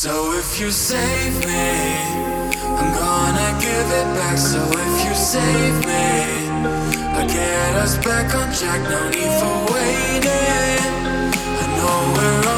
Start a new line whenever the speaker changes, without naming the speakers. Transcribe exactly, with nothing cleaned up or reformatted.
So if you save me, I'm gonna give it back. So if you save me, I get us back on track. No need for waiting. I know we're